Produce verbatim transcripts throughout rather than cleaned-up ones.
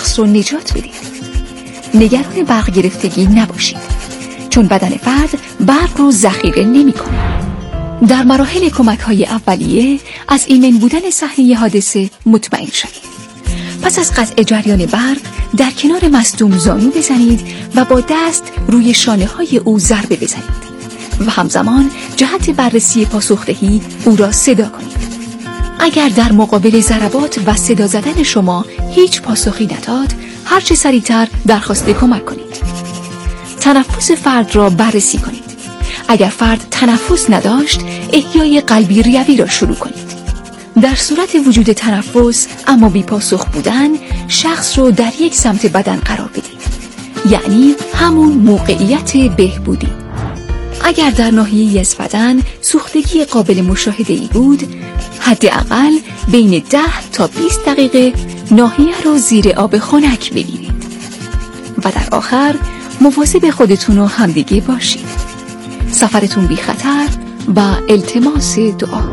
شخص رو نجات بدید. نگران برق گرفتگی نباشید، چون بدن فرد برق رو ذخیره نمی‌کنه. در مراحل کمک‌های اولیه از ایمن بودن صحنه حادثه مطمئن شوید. پس از قطع جریان برق در کنار مصدوم زانو بزنید و با دست روی شانه‌های او ضربه بزنید و همزمان جهت بررسی پاسخدهی او را صدا کنید. اگر در مقابل ضربات و صدا زدن شما هیچ پاسخی نداد، هرچه سریعتر درخواست کمک کنید. تنفس فرد را بررسی کنید. اگر فرد تنفس نداشت، احیای قلبی ریوی را شروع کنید. در صورت وجود تنفس اما بی پاسخ بودن، شخص رو در یک سمت بدن قرار بدید، یعنی همون موقعیت بهبودی. اگر در ناحیه‌ای از بدن سوختگی قابل مشاهده‌ای بود، حداقل بین ده تا بیست دقیقه ناحیه رو زیر آب خنک بگیرید و در آخر مواظب خودتون و همدیگه باشید. سفرتون بی خطر و التماس دعا.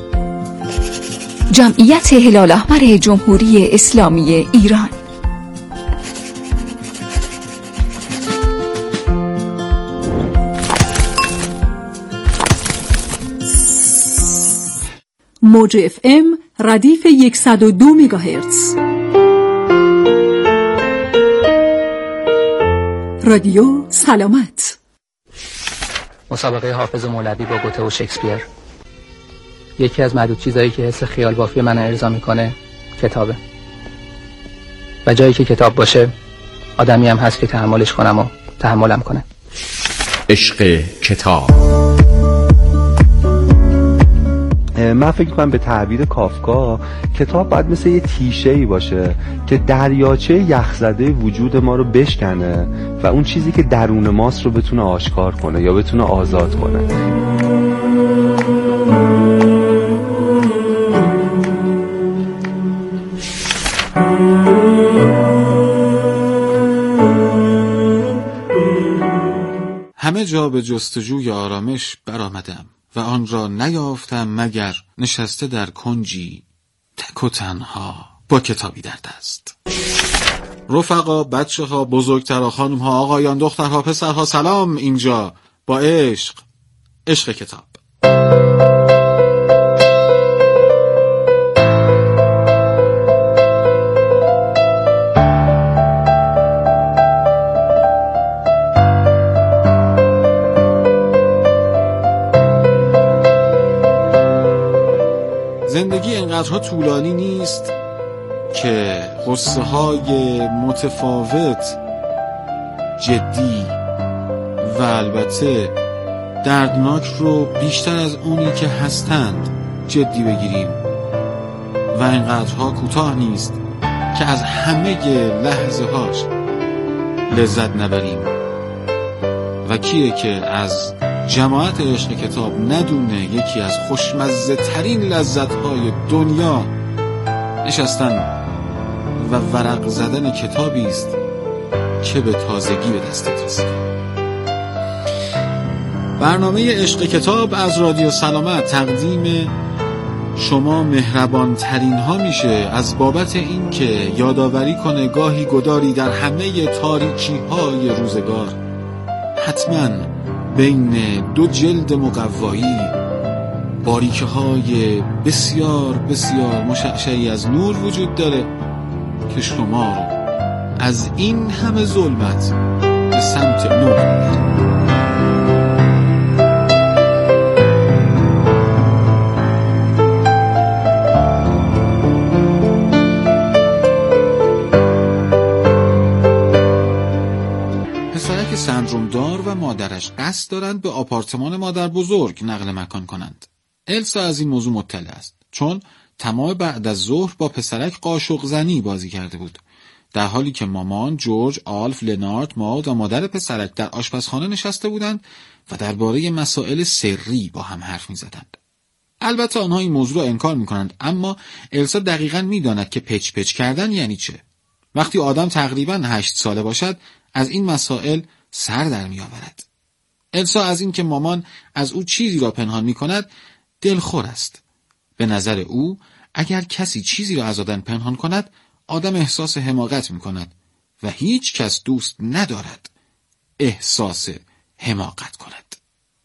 جمعیت هلال احمر جمهوری اسلامی ایران. موج اف ام ردیف صد و دو مگاهرتز. رادیو سلامت. مسابقه حافظ مولوی با گوته و شکسپیر. یکی از معدود چیزایی که حس خیال بافی من ارضا میکنه کتابه، و جایی که کتاب باشه آدمی هم هست که تحملش کنم و تحملم کنه. عشق کتاب. من فکر کنم به تعبیر کافکا کتاب باید مثل یه تیشه‌ای باشه که دریاچه یخزده وجود ما رو بشکنه و اون چیزی که درون ماست رو بتونه آشکار کنه یا بتونه آزاد کنه. همه جا به جستجوی آرامش برآمدم و آن را نیافتم مگر نشسته در کنجی تک و تنها با کتابی در دست. رفقا، بچه ها، بزرگترها، خانم ها، آقایان، دخترها، پسرها، سلام. اینجا با عشق عشق کتاب. زندگی اینقدرها طولانی نیست که قصه های متفاوت، جدی و البته دردناک رو بیشتر از اونی که هستند جدی بگیریم و اینقدرها کوتاه نیست که از همه لحظه هاش لذت نبریم. و کیه که از جماعت عشق کتاب ندونه یکی از خوشمزه ترین لذت های دنیا نشستن و ورق زدن کتابی است که به تازگی به دستت رسید. برنامه عشق کتاب از رادیو سلامت تقدیم شما مهربان ترین ها میشه از بابت این که یادآوری کنه گاهی گداری در همه تاریکی های روزگار حتما بین دو جلد مقوایی باریکه های بسیار بسیار مشعشعی از نور وجود داره که شما رو از این همه ظلمت به سمت نور میبره. سندروم دار و مادرش قصد دارند به آپارتمان مادر بزرگ نقل مکان کنند. السا از این موضوع مطلع است، چون تمام بعد از ظهر با پسرک قاشق زنی بازی کرده بود، در حالی که مامان، جورج، آلف، لنارد، ماود و مادر پسرک در آشپزخانه نشسته بودند و درباره مسائل سری با هم حرف می زدند. البته آنها این موضوع را انکار می کنند، اما السا دقیقاً می داند که پچ پچ کردن یعنی چه. وقتی آدم تقریباً هشت ساله باشد از این مسائل سر در می آورد. السا از این که مامان از او چیزی را پنهان می کند دلخور است. به نظر او اگر کسی چیزی را از آدم پنهان کند آدم احساس حماقت میکند و هیچ کس دوست ندارد احساس حماقت کند.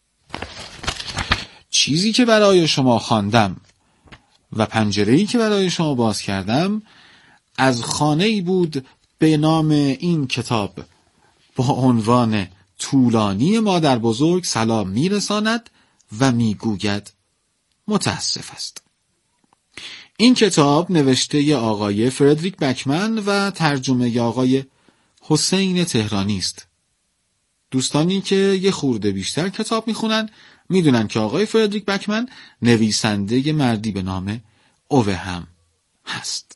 چیزی که برای شما خواندم و پنجره‌ای که برای شما باز کردم از خانه‌ای بود به نام این کتاب با عنوان طولانی مادر بزرگ سلام میرساند و میگوید متاسف است. این کتاب نوشته ی آقای فردریک بکمن و ترجمه ی آقای حسین تهرانی است. دوستانی که یه خورده بیشتر کتاب میخونن میدونن که آقای فردریک بکمن نویسنده ی مردی به نام اوه هم هست.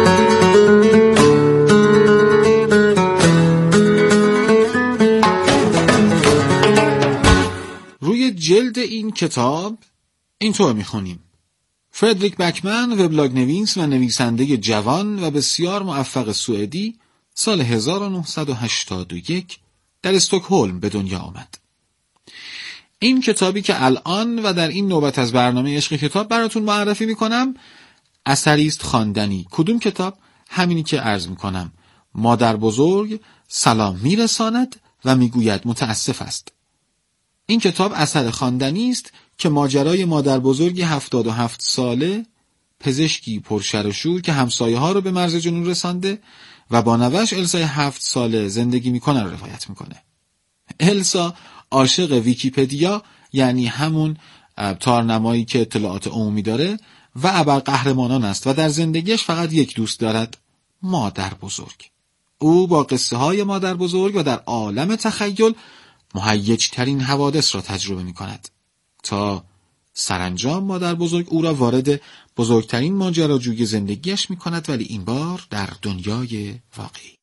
روی جلد این کتاب اینطور میخونیم: فردریک بکمن وبلاگ نویس و نویسنده جوان و بسیار موفق سوئدی سال هزار و نهصد و هشتاد و یک در استکهلم به دنیا آمد. این کتابی که الان و در این نوبت از برنامه عشق کتاب براتون معرفی میکنم اثری است خواندنی. کدوم کتاب؟ همینی که عرض میکنم. مادر بزرگ سلام میرساند و میگوید متاسف است. این کتاب اثر خواندنی است که ماجرای مادر بزرگی هفتاد و هفت ساله، پزشکی پرشر و شور که همسایه ها رو به مرز جنون رسانده و با نوش السای هفت ساله زندگی میکنه روایت میکنه. السا عاشق ویکیپدیا، یعنی همون تارنمایی که اطلاعات عمومی داره، و ابرقهرمانان است و در زندگیش فقط یک دوست دارد، مادر بزرگ. او با قصه های مادر بزرگ و در عالم تخیل مهیج ترین حوادث را تجربه می کند تا سرانجام مادر بزرگ او را وارد بزرگترین ماجراجویی زندگیش می کند، ولی این بار در دنیای واقعی.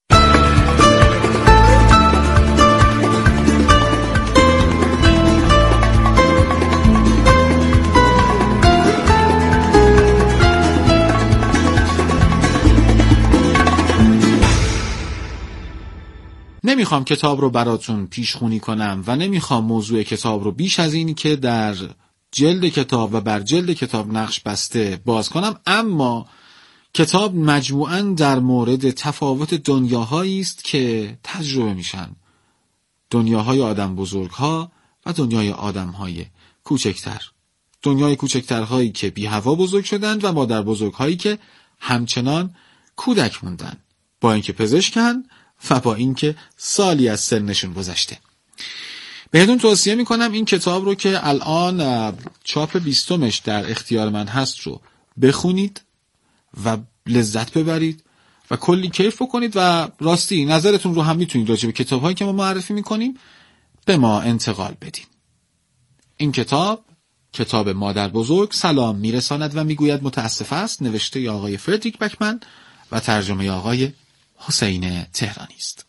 نمیخوام کتاب رو براتون پیشخونی کنم و نمیخوام موضوع کتاب رو بیش از اینی که در جلد کتاب و بر جلد کتاب نقش بسته باز کنم، اما کتاب مجموعاً در مورد تفاوت دنیاهایی است که تجربه میشن. دنیاهای آدم بزرگها و دنیای آدمهای کوچکتر. دنیای کوچکترهایی که بی هوا بزرگ شدند و مادر بزرگهایی که همچنان کودک موندن، با اینکه پزشکن و با اینکه سالی از سنشون گذشته. بهتون توصیه میکنم این کتاب رو که الان چاپ بیستمش در اختیار من هست رو بخونید و لذت ببرید و کلی کیف بکنید و راستی نظرتون رو هم میتونید راجع به کتاب‌هایی که ما معرفی میکنیم به ما انتقال بدین. این کتاب کتاب مادر بزرگ سلام میرساند و میگوید متاسف است، نوشته ی آقای فردریک بکمن و ترجمه ی آقای حسین تهرانی است.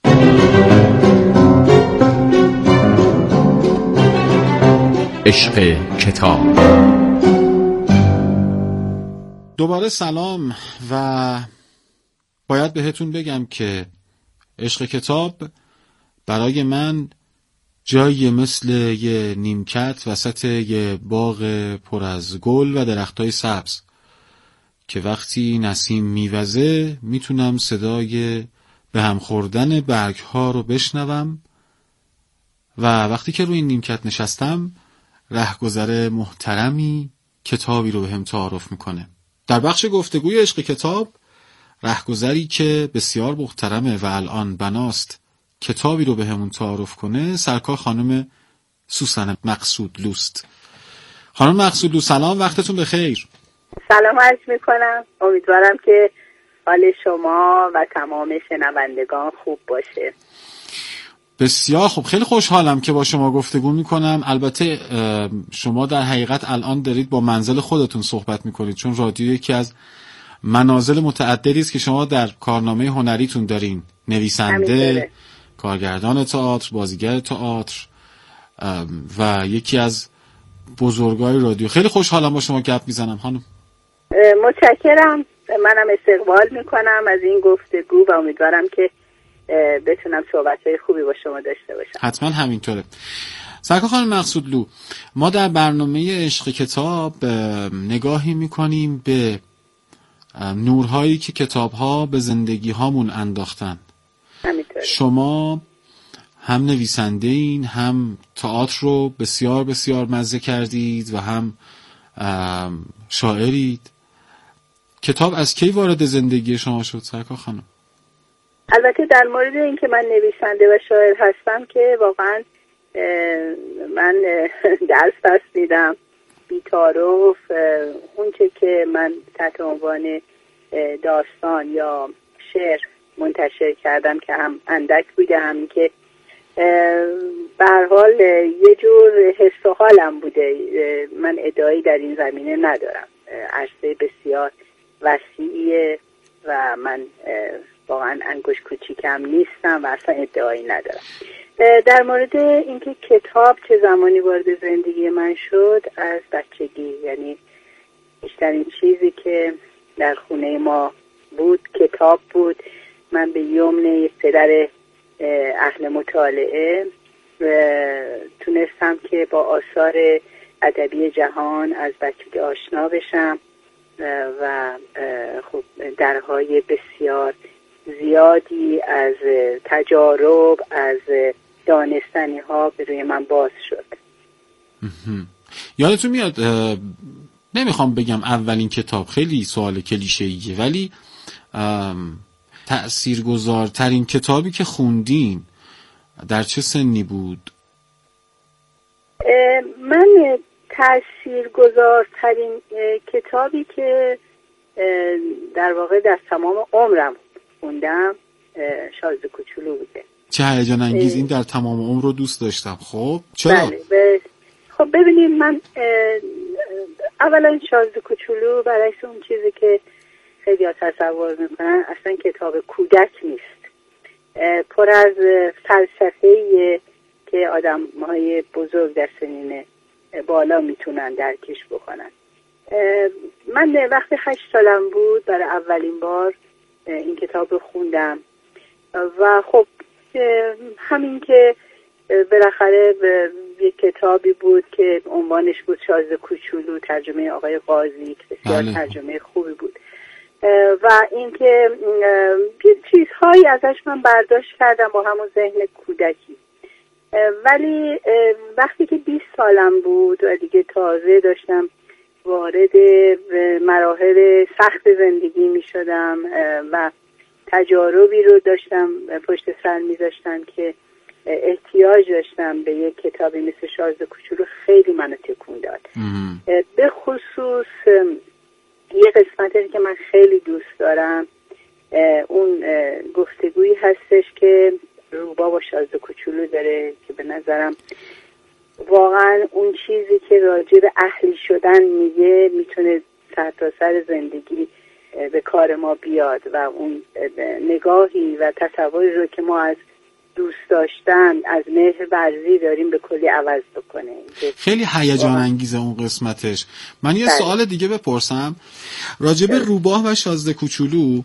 عشق کتاب. دوباره سلام و باید بهتون بگم که عشق کتاب برای من جایی مثل یه نیمکت وسط یه باغ پر از گل و درختای سبز که وقتی نسیم میوزه میتونم صدای به هم خوردن برگ ها رو بشنوم و وقتی که روی این نیمکت نشستم رهگذر محترمی کتابی رو به هم تعارف میکنه. در بخش گفتگوی عشق کتاب رهگذری که بسیار محترمه و الان بناست کتابی رو به همون تعارف کنه سرکار خانم سوسن مقصودلوست. خانم مقصودلو سلام، وقتتون بخیر. سلام عرض میکنم، امیدوارم که حال شما و تمام شنوندگان خوب باشه. بسیار خوب، خیلی خوشحالم که با شما گفتگو میکنم. البته شما در حقیقت الان دارید با منزل خودتون صحبت میکنید، چون رادیو یکی از منازل متعددی است که شما در کارنامه هنریتون دارین، نویسنده، کارگردان تئاتر، بازیگر تئاتر و یکی از بزرگای رادیو. خیلی خوشحالم با شما گپ میزنم خانم. متشکرم، منم استقبال میکنم از این گفتگو و امیدوارم که بتونم صحبت‌های خوبی با شما داشته باشم. حتما همینطوره. سرکار خانم مقصودلو، ما در برنامه عشق کتاب نگاهی میکنیم به نورهایی که کتاب‌ها به زندگی هامون انداختن. همینطور. شما هم نویسنده این، هم تئاتر رو بسیار بسیار مزه کردید و هم شاعرید. کتاب از کی وارد زندگی شما شد سرکار خانم؟ البته در مورد این که من نویسنده و شاعر هستم که واقعا من درس درس میدم بی‌تعارف. اون چه که من تحت عنوان داستان یا شعر منتشر کردم که هم اندک بوده، هم که به هر حال یه جور حس و حالم بوده. من ادعایی در این زمینه ندارم. عرصه بسیار وسیعیه و من واقعا انگوش کوچیکم نیستم و اصلا ادعایی ندارم. در مورد اینکه کتاب چه زمانی وارد زندگی من شد، از بچگی، یعنی بیشترین چیزی که در خونه ما بود کتاب بود. من به یمن یک پدر اهل مطالعه تونستم که با آثار ادبی جهان از بچگی آشنا بشم و خب درهای بسیار زیادی از تجارب، از دانستنی ها به روی من باز شد. یادتون میاد، نمیخوام بگم اولین کتاب، خیلی سوال کلیشه‌ایه، ولی تأثیرگذارترین کتابی که خوندین در چه سنی بود؟ من تأثیرگذارترین کتابی که در واقع در تمام عمرم خوندم شازده کوچولو بوده. چه هیجان انگیز. این در تمام عمر رو دوست داشتم. خب چرا؟ بله. خب ببینید، من اولا شازده کوچولو برعکس اون چیزی که خیلی ها تصور میکنن اصلا کتاب کودک نیست. پر از فلسفه‌ایه که آدم های بزرگ در سنین بالا میتونن درکش بکنن. من وقتی هشت سالم بود برای اولین بار این کتاب رو خوندم و خب همین که بالاخره یک کتابی بود که عنوانش بود شازده کوچولو، ترجمه آقای قاضی که بسیار ترجمه خوبی بود و اینکه چیزهایی ازش من برداشت کردم با همون ذهن کودکی. ولی وقتی که بیست سالم بود و دیگه تازه داشتم وارد مراحل سخت زندگی می شدم و تجاربی رو داشتم پشت سر می داشتم که احتیاج داشتم به یک کتابی مثل شازده کوچولو، خیلی منو تکون داد. به خصوص یه قسمتی که من خیلی دوست دارم، اون گفتگویی هستش که روبا با شازده کوچولو داره که به نظرم واقعا اون چیزی که راجع به اهلی شدن میگه میتونه سر تا سر زندگی به کار ما بیاد و اون نگاهی و تصوری رو که ما از دوست داشتن، از مهر ورزی داریم به کلی عوض بکنه. خیلی هیجان انگیزه اون قسمتش. من یه سوال دیگه بپرسم راجع به روباه و شازده کوچولو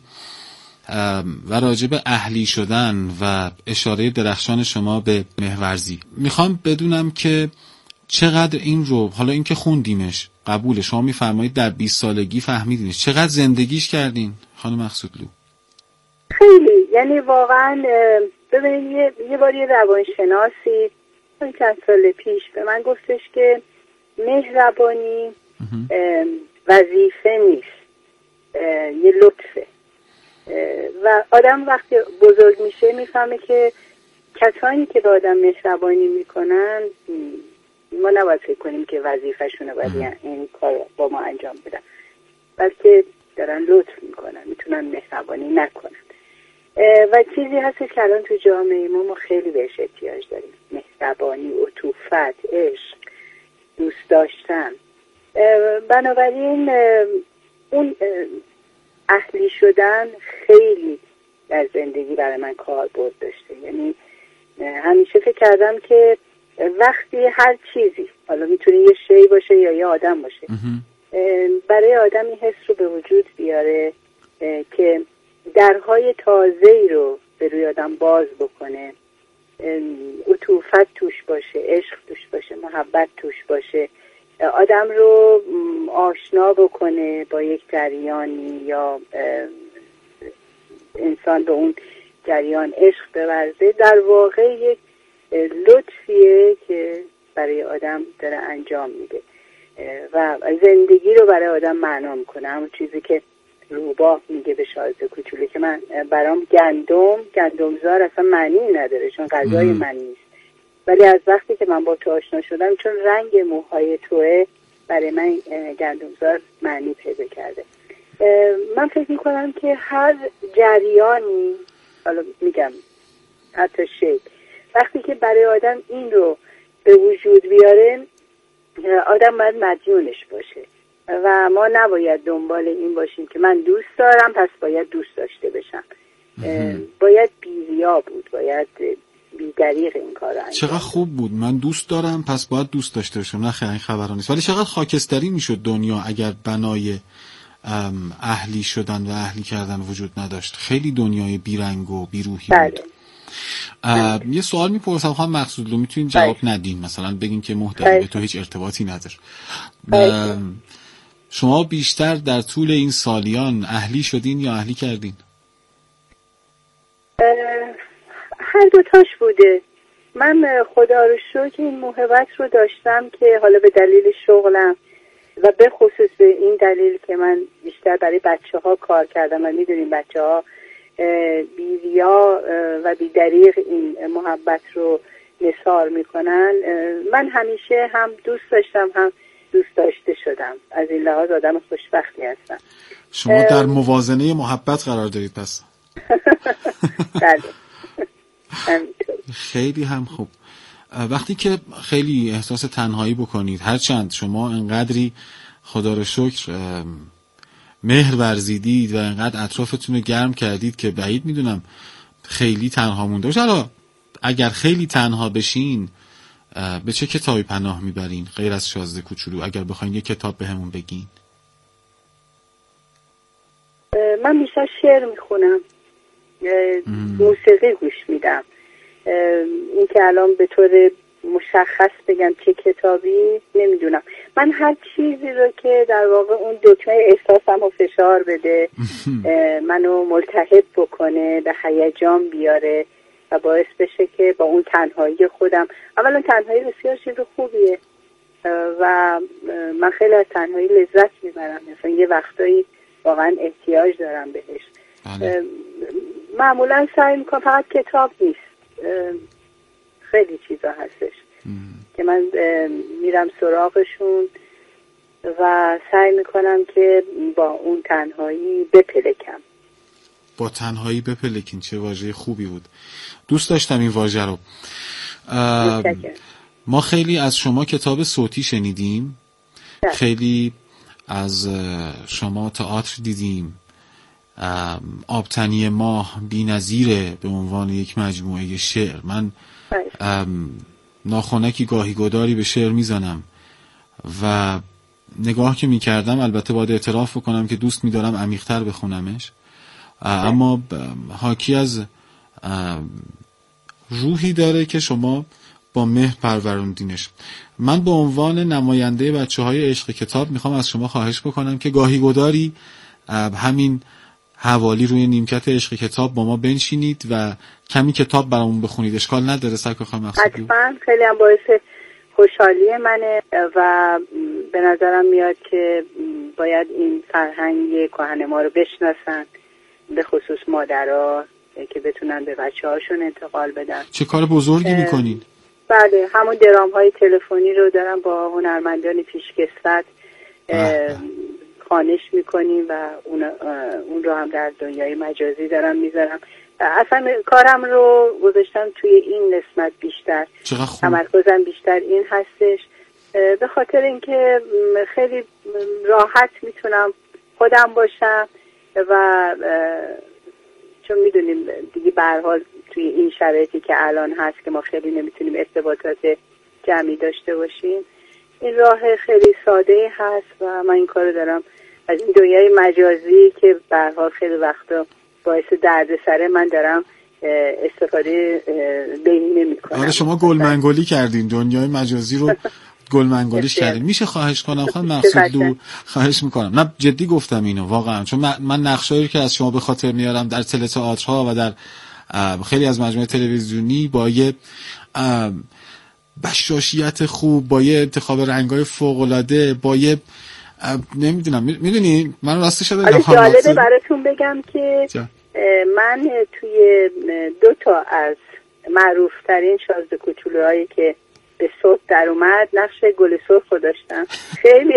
و راجع به اهلی شدن و اشاره درخشان شما به مهرورزی. میخوام بدونم که چقدر این رو، حالا این که خوندیمش قبوله، شما میفرمایید در بیست سالگی فهمیدینش، چقدر زندگیش کردین خانم مقصودلو؟ خیلی، یعنی واقعا ببینید یه, یه بار یه روانشناسی چند سال پیش به من گفتش که مهربانی وظیفه نیست، یه لطفه و آدم وقتی بزرگ میشه میفهمه که کسانی که به آدم مهربانی میکنن ما نباید فکر کنیم که وظیفه‌شونه باید این کار با ما انجام بدن، بلکه دارن لطف میکنن، میتونن مهربانی نکنن و چیزی هستش که الان تو جامعه ما ما خیلی بهش احتیاج داریم، مهربانی، عطوفت، عشق، دوست داشتن. بنابراین اون اهلی شدن خیلی در زندگی برای من کاربرد داشته. یعنی همیشه فکر کردم که وقتی هر چیزی، حالا میتونه یه شی باشه یا یه آدم باشه، برای آدم این حس رو به وجود بیاره که درهای تازه‌ای رو به روی آدم باز بکنه، عطوفت توش باشه، عشق توش باشه، محبت توش باشه، آدم رو آشنا بکنه با یک جریانی یا انسان به اون جریان عشق بورزه، در واقع یک لطفیه که برای آدم داره انجام میده و زندگی رو برای آدم معنا میکنه. همون چیزی که روباه میگه به شازده کوچولو که من برام گندم گندمزار اصلا معنی نداره چون غذای من نیست، ولی از وقتی که من با تو آشنا شدم چون رنگ موهای توه برای من گندمزار معنی پیدا کرده. من فکر میکنم که هر جریانی، حالا میگم حتی شکل، وقتی که برای آدم این رو به وجود بیاره آدم باید مدیونش باشه و ما نباید دنبال این باشیم که من دوست دارم پس باید دوست داشته بشم. باید بی‌ریا بود، باید بی‌دریغ این کار رو انجام. چقدر خوب بود، من دوست دارم پس باید دوست داشته باشم. نه خیلی این خبرها نیست، ولی چقدر خاکستری میشد دنیا اگر بنای اهلی شدن و اهلی کردن وجود نداشت. خیلی دنیای بیرنگ و بیروحی بله. بود. یه سوال میپرسم خانم مقصودلو، میتونین جواب ندین، مثلا بگین که محتوی به تو هیچ ارتباطی نداره. شما بیشتر در طول این سالیان اهلی شدین یا اهلی کردین؟ هر دوتاش بوده. من خدا رو شکر این موهبت رو داشتم که حالا به دلیل شغلم و به خصوص به این دلیل که من بیشتر برای بچه ها کار کردم و میدونیم بچه ها بی ریا و بی دریغ این محبت رو نثار میکنن. من همیشه هم دوست داشتم هم دوست داشته شدم، از این لحاظ آدم خوشبختی هستم. شما در موازنه محبت قرار دارید پس. بله. خیلی هم خوب. وقتی که خیلی احساس تنهایی بکنید، هرچند شما انقدری خدا رو شکر مهر ورزیدید و انقدر اطرافتون رو گرم کردید که بعید میدونم خیلی تنها مونده باشه. حالا اگر خیلی تنها بشین به چه کتابی پناه میبرین غیر از شازده کوچولو؟ اگر بخواین یه کتاب بهمون بگین. من بیشتر شعر میخونم، موسیقی گوش میدم. این که الان به طور مشخص بگم چه کتابی نمیدونم. من هر چیزی رو که در واقع اون دکمه احساسم رو فشار بده، منو ملتهب بکنه، به هیجان بیاره و باعث بشه که با اون تنهایی خودم، اولا تنهایی بسیار چیز خوبیه و من خیلی از تنهایی لذت میبرم، مثلا یه وقتایی واقعا احتیاج دارم بهش. بله. معمولا سعی میکنم، فقط کتاب نیست، خیلی چیزا هستش ام. که من میرم سراغشون و سعی میکنم که با اون تنهایی بپلکم. با تنهایی بپلکین، چه واژه خوبی بود، دوست داشتم این واژه رو. ما خیلی از شما کتاب صوتی شنیدیم، ده. خیلی از شما تئاتر دیدیم. آبتنی ماه بی‌نظیره به عنوان یک مجموعه شعر. من ناخنکی گاهی گداری به شعر میزنم و نگاه که میکردم، البته باید اعتراف بکنم که دوست میدارم عمیق‌تر بخونمش، اما حاکی از روحی داره که شما با مهر پروروندینش. من به عنوان نماینده بچه های عشق کتاب میخوام از شما خواهش بکنم که گاهی گداری همین حوالی روی نیمکت عشق کتاب با ما بنشینید و کمی کتاب برامون بخونید. اشکال نداره سرکار خانم مقصودلو؟ حتما، خیلی هم باعث خوشحالی منه و به نظرم میاد که باید این فرهنگ کهن ما رو بشناسن، به خصوص مادرها که بتونن به بچه هاشون انتقال بدن. چه کار بزرگی میکنین. بله، همون درام های تلفنی رو دارم با هنرمندان پیشکسوت خوانش میکنیم و اون, اون رو هم در دنیای مجازی دارم میذارم. اصلا کارم رو گذاشتم توی این قسمت بیشتر، تمرکزم بیشتر این هستش، به خاطر اینکه خیلی راحت میتونم خودم باشم و چون میدونیم دیگه به هر حال توی این شرایطی که الان هست که ما خیلی نمیتونیم ارتباطات جمعی داشته باشیم، این راه خیلی ساده هست و من این کارو دارم از این دنیای مجازی که به هر حال خیلی وقتا باعث دردسر من دارم استفاده بهینه میکنم. آره، شما گل منگولی کردین، دنیای مجازی رو گل منگولیش کردیم. میشه خواهش کنم خانم مقصودلو؟ خواهش میکنم. نه جدی گفتم اینو واقعا، چون من, من نقشایی که از شما به خاطر میارم در تئاترها و در خیلی از مجموعه تلویزیونی با یه بشاشیت خوب، با یه انتخاب رنگای فوق العاده، با یه نمیدونم، میدونی من راستش بگم جالبه براتون بگم که جا. من توی دو تا از معروف ترین شازده کوچولوهایی که به صوت در اومد نقش گل سرخ رو داشتم. خیلی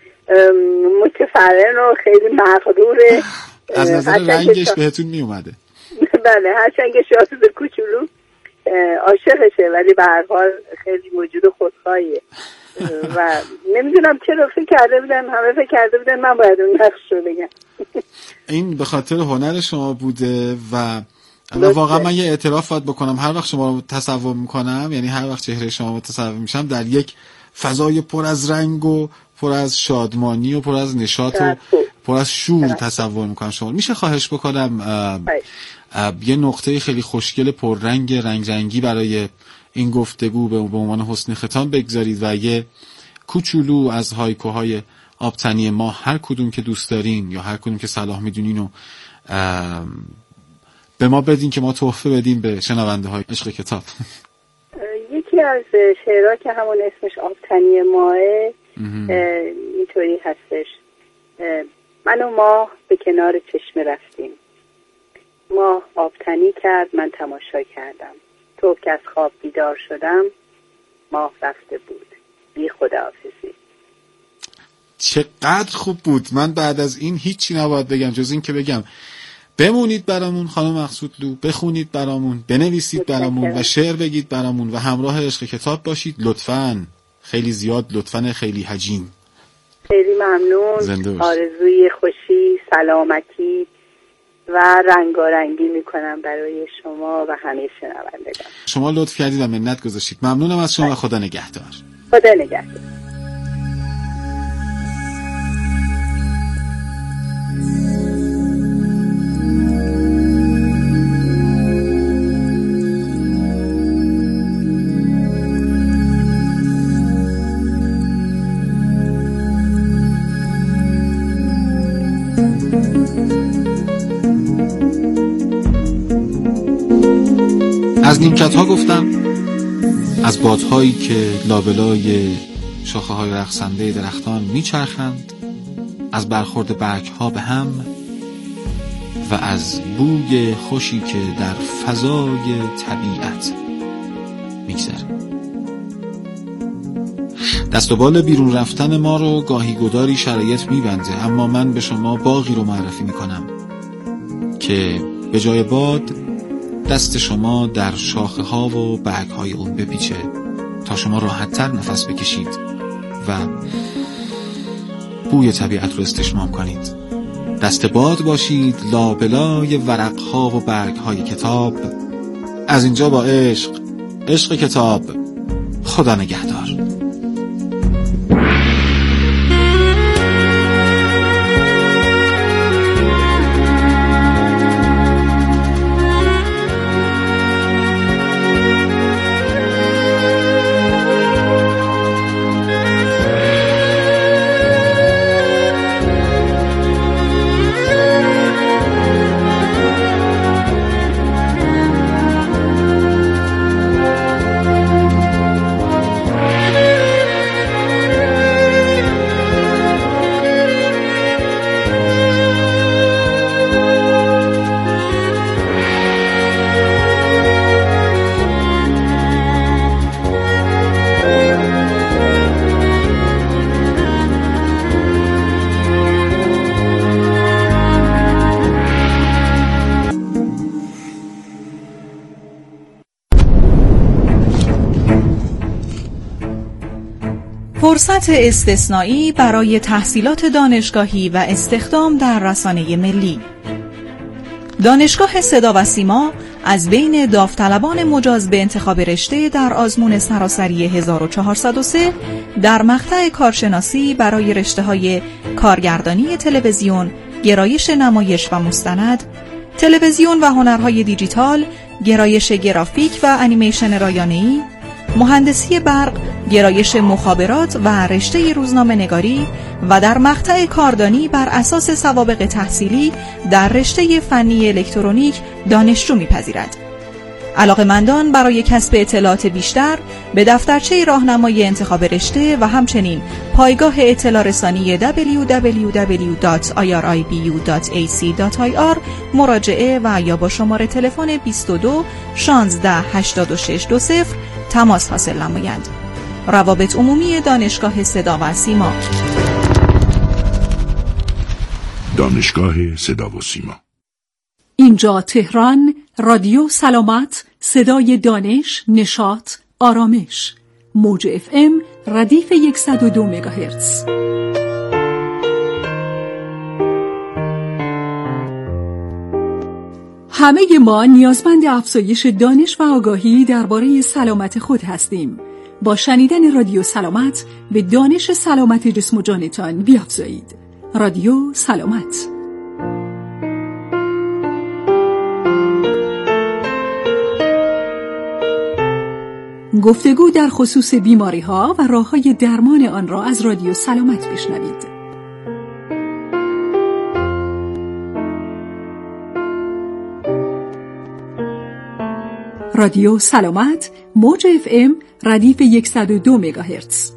متفرن و خیلی مغروره، از نظر رنگش شا... بهتون می اومده. بله، هرچند که شازده کوچولو عاشقشه ولی به هر حال خیلی موجود خودخواهیه و نمیدونم چرا فکر کرده بودن، همه فکر کرده بودن من باید اون نقش رو بگم. این به خاطر هنر شما بوده و اما واقعا من یه اعتراف باید بکنم، هر وقت شما رو تصور میکنم، یعنی هر وقت چهره شما رو تصور میشم در یک فضای پر از رنگ و پر از شادمانی و پر از نشاط و پر از شور تصور میکنم شما. میشه خواهش بکنم یه نقطه خیلی خوشگل پررنگ رنگ رنگی برای این گفتگو به عنوان حسن ختام بگذارید و یه کوچولو از هایکوهای آبتنی ما هر کدوم که دوست دارین یا هر کدوم که صلاح میدونین و به ما بدین که ما تحفه بدیم به شنونده های عشق کتاب. یکی از شعرها که همون اسمش آبتنی ماه اینطوری هستش: من و ماه به کنار چشمه رفتیم، ماه آبتنی کرد من تماشا کردم، تو که از خواب بیدار شدم ماه رفته بود بی خداحافظی. چقدر خوب بود. من بعد از این هیچی نباید بگم جز این که بگم بمونید برامون خانم مقصودلو، بخونید برامون، بنویسید برامون و شعر بگید برامون و همراه عشق کتاب باشید لطفاً. خیلی زیاد لطفاً، خیلی حجیم. خیلی ممنون. آرزوی خوشی، سلامتی و رنگارنگی میکنم برای شما و همه شنوندگان. شما لطف کردید و منت گذاشتید. ممنونم از شما و خدا نگهدار. خدا نگهدار. از نیمکت ها گفتم، از بادهایی که لابلای شاخه های رقصنده درختان میچرخند، از برخورد برگ ها به هم و از بوی خوشی که در فضای طبیعت میگذره. دست و بال بیرون رفتن ما رو گاهی گداری شرایط میبنده، اما من به شما باغی رو معرفی میکنم که به جای باد دست شما در شاخه ها و برگ های اون بپیچه تا شما راحت تر نفس بکشید و بوی طبیعت رو استشمام کنید. دست باد باشید لابلای ورق ها و برگ های کتاب. از اینجا با عشق، عشق کتاب. خدا نگهدار. فرصت استثنایی برای تحصیلات دانشگاهی و استخدام در رسانه ملی. دانشگاه صدا و سیما از بین داوطلبان مجاز به انتخاب رشته در آزمون سراسری هزار و چهارصد و سه در مقطع کارشناسی برای رشته‌های کارگردانی تلویزیون، گرایش نمایش و مستند، تلویزیون و هنرهای دیجیتال، گرایش گرافیک و انیمیشن رایانه‌ای، مهندسی برق، گرایش مخابرات و رشته روزنامه نگاری و در مقطع کاردانی بر اساس سوابق تحصیلی در رشته فنی الکترونیک دانشجو می‌پذیرد. علاقه‌مندان برای کسب اطلاعات بیشتر به دفترچه راهنمای انتخاب رشته و همچنین پایگاه اطلاع رسانی دبلیو دبلیو دبلیو دات آی آر آی بی یو دات ای سی دات آی آر مراجعه و یا با شماره تلفن بیست و دو شانزده هشتاد و شش دو صفر تماس حاصل نمایند. روابط عمومی دانشگاه صدا و سیما. دانشگاه صدا و سیما. اینجا تهران، رادیو سلامت، صدای دانش، نشاط، آرامش. موج اف ام ردیف صد و دو مگاهرتز. همه ما نیازمند افزایش دانش و آگاهی درباره سلامت خود هستیم. با شنیدن رادیو سلامت به دانش سلامت جسم و جانتان بیافزایید. رادیو سلامت. گفتگو در خصوص بیماری‌ها و راه‌های درمان آن را از رادیو سلامت بشنوید. رادیو سلامت، موج اف ام ردیف صد و دو مگاهرتز.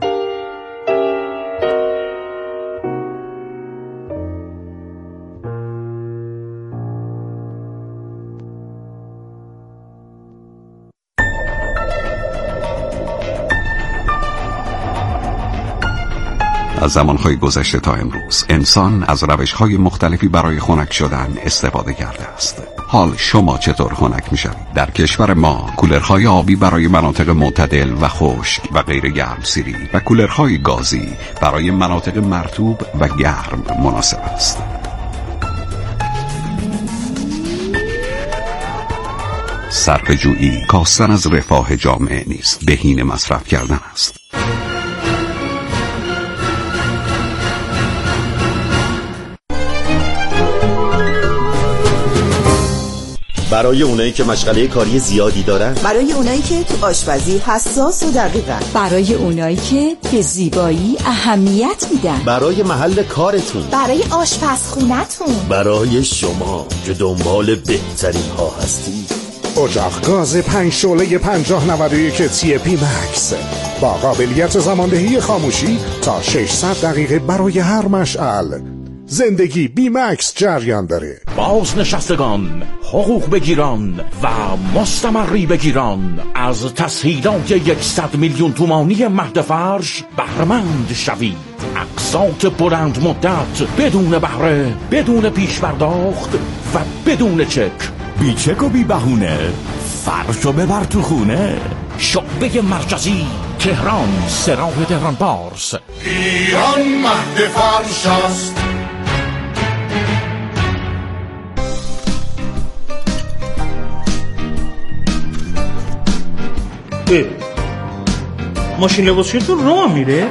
از زمانهای گذشته تا امروز انسان از روشهای مختلفی برای خنک شدن استفاده کرده است. حال شما چطور خنک میشوید؟ در کشور ما کولرهای آبی برای مناطق معتدل و خشک و غیر گرمسیری و کولرهای گازی برای مناطق مرطوب و گرم مناسب است. صرفه‌جویی کاستن از رفاه جامعه نیست، بهینه مصرف کردن است. برای اونایی که مشغله کاری زیادی دارن، برای اونایی که تو آشپزی حساس و دقیقن، برای اونایی که به زیبایی اهمیت میدن، برای محل کارتون، برای آشپزخونتون، برای شما که دنبال بهترین ها هستی. اجاق گاز پنج شعله پنجاه نود و یک تی پی مکس با قابلیت زماندهی خاموشی تا ششصد دقیقه برای هر مشعل. زندگی بی مکس جریان داره. بازنشستگان، حقوق بگیران و مستمری بگیران از تسهیلات یکصد میلیون تومانی مهد فرش بهره‌مند شوید. اقساط بلند مدت بدون بهره، بدون پیش پرداخت و بدون چک. بی چک و بی بهونه، فرشو ببر تو خونه. شعبه مرکزی تهران، سراح تهران پارس. ایران مهد فرش است. ماشین لباسشویتون راه میره؟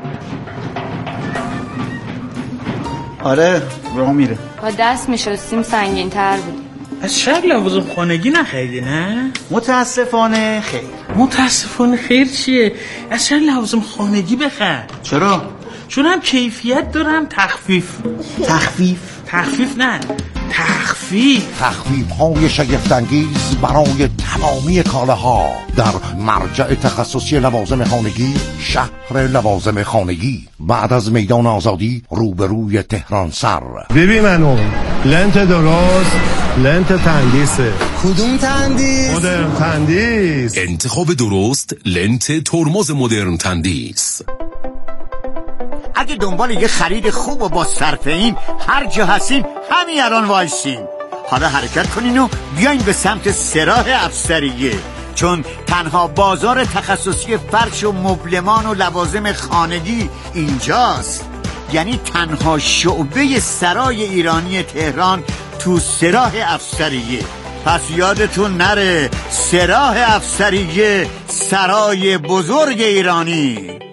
آره راه میره. با دست میشستیم سنگین تر بود. از شب لوازم خانگی نخریدی نه؟ متاسفانه خیر. متاسفانه خیر چیه؟ از شب لوازم خانگی بخر. چرا؟ چون هم کیفیت دارم تخفیف. تخفیف؟ تخفیف نه تخفیف. تخفیف های شگفت‌انگیز برای تمامی کالاها در مرجع تخصصی لوازم خانگی، شهر لوازم خانگی، بعد از میدان آزادی روبروی تهران سر. ببین منو لنت درست، لنت تندیسه. کدوم تندیس؟ مدرن تندیس. انتخاب درست لنت ترمز مدرن تندیس. اگه دنبال یه خرید خوب و با صرفه این هر جا هستین همین الان وایسین. حالا حرکت کنین و بیاین به سمت سراح افسریه، چون تنها بازار تخصصی فرش و مبلمان و لوازم خانگی اینجاست. یعنی تنها شعبه سرای ایرانی تهران تو سراح افسریه. پس یادتون نره، سراح افسریه، سرای بزرگ ایرانی.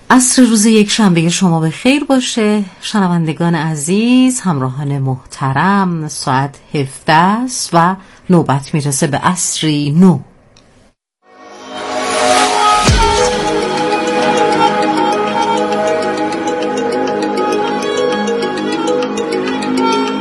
عصر روز یک شنبه شما به خیر باشه. شنوندگان عزیز، همراهان محترم، ساعت هفده است و نوبت میرسه به عصری نو.